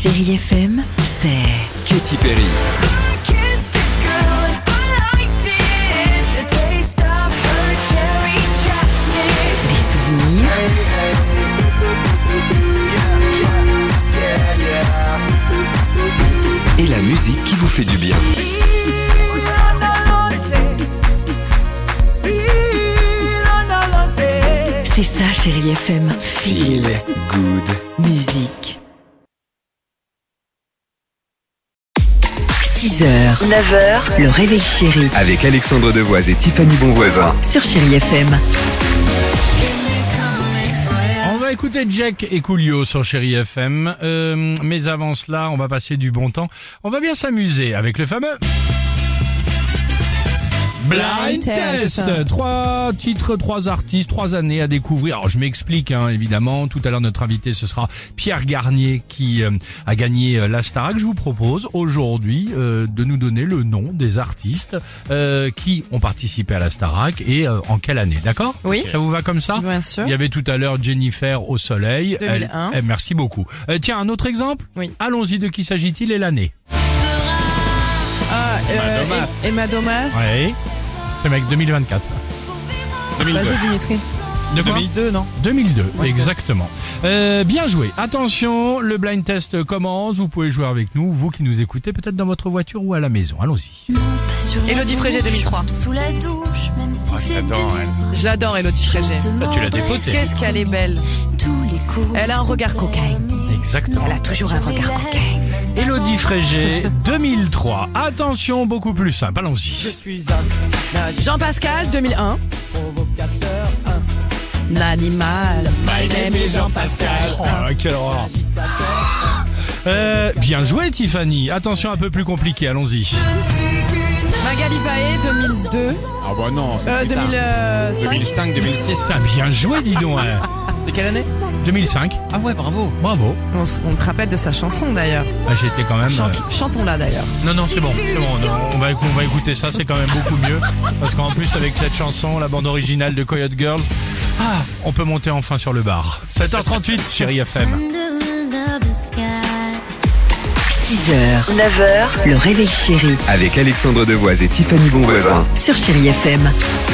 Chérie FM, c'est Katy Perry. des souvenirs, Et la musique qui vous fait du bien. c'est ça Chérie FM. Feel good. Musique. 6h, 9h, le réveil chéri Avec Alexandre Devoise et Tiffany Bonvoisin. sur Chérie FM. On va écouter Jack et Coolio sur Chérie FM. Mais avant cela, on va passer du bon temps. On va bien s'amuser avec le fameux Blind Test. 3 titres, 3 artistes, 3 années à découvrir. Alors je m'explique évidemment. Tout à l'heure notre invité ce sera Pierre Garnier qui a gagné la Starac. Je vous propose aujourd'hui de nous donner le nom des artistes qui ont participé à la Starac et en quelle année, d'accord ? Oui. Ça vous va comme ça ? Bien sûr. Il y avait tout à l'heure Jennifer au soleil. 2001. Merci beaucoup. Tiens, un autre exemple ? Oui. Allons-y, de qui s'agit-il et l'année ? Emma Domas. Oui. C'est mec 2024. Vas-y Dimitri. De quoi ? 2002, non? 2002, exactement. Bien joué. Attention, le blind test commence. Vous pouvez jouer avec nous, vous qui nous écoutez, peut-être dans votre voiture ou à la maison. Allons-y. Élodie Frégé 2003. Sous la douche, même si c'est dur. Je l'adore Élodie Frégé. Tu l'as dépotée. Qu'est-ce qu'elle est belle. Tous les coups. Elle a un regard coquin. Exactement. Elle a toujours un regard coquin. Élodie Frégé, 2003. Attention, beaucoup plus simple. Allons-y. Jean-Pascal 2001. L'animal. My name is Jean-Pascal. Oh, quelle horreur. Bien joué, Tiffany. Attention, un peu plus compliqué. Allons-y. Magali Vaé 2002. Ah bah non. 2005. 2005, 2006. Putain, bien joué, dis donc. C'est quelle année? 2005. Ah ouais, bravo. Bravo. On te rappelle de sa chanson d'ailleurs. J'étais quand même. Chantons-la d'ailleurs. Non, c'est bon. C'est bon. On va écouter ça. C'est quand même beaucoup mieux. Parce qu'en plus, avec cette chanson, la bande originale de Coyote Girls, on peut monter enfin sur le bar. 7h38, Chérie FM. 6h, 9h, le réveil chéri Avec Alexandre Devoise et Tiffany Bonvoisin. sur Chérie FM.